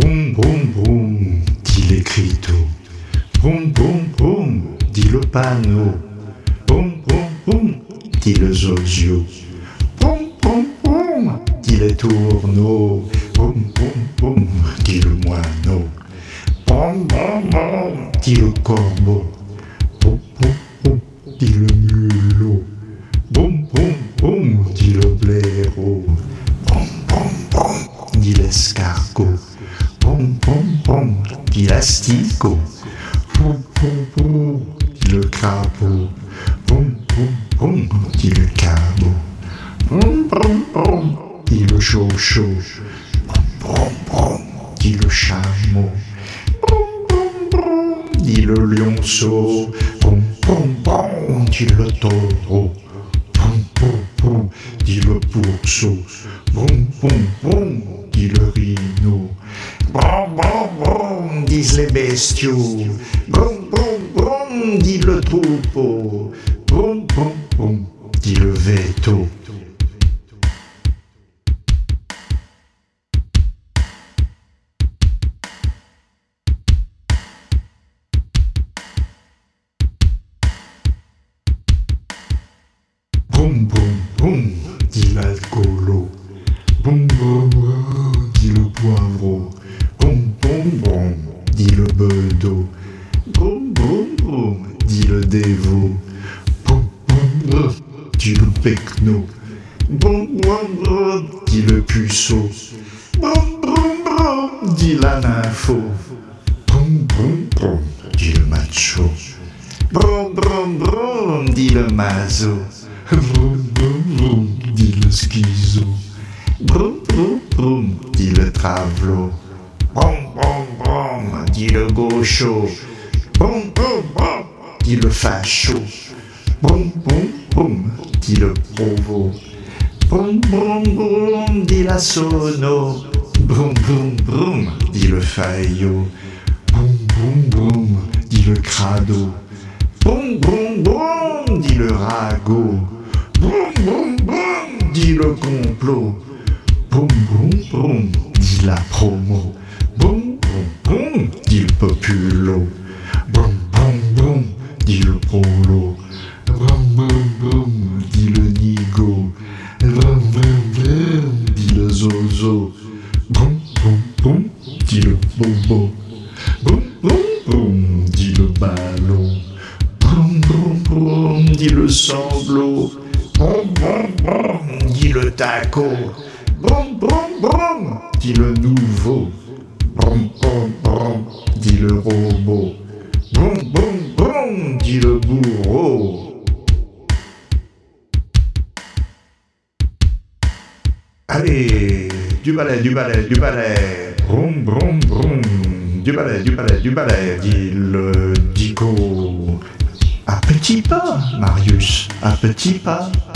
Boum, boum, boum, dit l'écriteau. Boum, boum, boum, dit le panneau. Boum, boum, boum, dit le zozio. Boum, boum, boum, dit les tourneaux. Boum, boum, boum, dit le moineau. Boum, boum, boum, dit le corbeau. Boum, boum, boum, dit le mulot. Boum, boum, boum, dit le blaireau. Boum, boum, boum, dit l'escargot. Boum, boum, boum, dit l'asticot. Boum, boum, boum, dit le crapaud. Boum, boum, boum, dit le cabot. Boum, boum, boum, dit le chocho. Boum, boum, boum, dit le chameau. Boum, boum, boum, dit le lionceau. Boum, boum, boum, dit le taureau. Boum, boum, boum, dit le pourceau. Boum, boum, boum, dit le rhino. Boum, boum, boum, disent les bestiaux. Boum, boum, boum, dit le troupeau. Boum, boum, boum, dit le veto. Boum, boum, boum, dit l'alcoolo. Boum, boum, boum, dit le poivreau. Boum, boum, boum, dit le bedeau. Boum, boum, boum, dit le dévot. Boum, boum, boum, dit le pecno. Boum, boum, boum, dit le puceau. Boum, boum, boum, dit la nympho. Boum, boum, boum, dit le macho. Boum, boum, boum, dit le maso. Vroom, vroom, vroom, dit le schizo. Vroom, vroom, vroom, dit le travelot. Vroom, vroom, vroom, dit le gaucho. Vroom, vroom, vroom, dit le facho. Vroom, vroom, vroom, dit le provo. Vroom, vroom, vroom, dit la sono. Vroom, vroom, vroom, dit le faillot. Vroom, vroom, vroom, dit le crado. Vroom, vroom, vroom, dit le ragot. Boum, boum, boum, dit le complot. Boum, boum, boum, dit la promo. Boum, boum, boum, dit le populo. Boum, boum, boum, dit le polo. Boum, boum, boum, dit le nigo. Boum, boum, boum, dit le zozo. Boum, boum, boum, dit le bobo. Boum, boum, boum, dit le ballon. Boum, boum, boum, dit le sanglot. Boum, boum, boum, dit le taco. Boum, boum, boum, dit le nouveau. Boum, boum, boum, dit le robot. Boum, boum, boum, dit le bourreau. Allez, du balai, du balai, du balai. Broum, broum, broum. Du balai, du balai, du balai, dit le dico. À petits pas, Marius, à petits pas.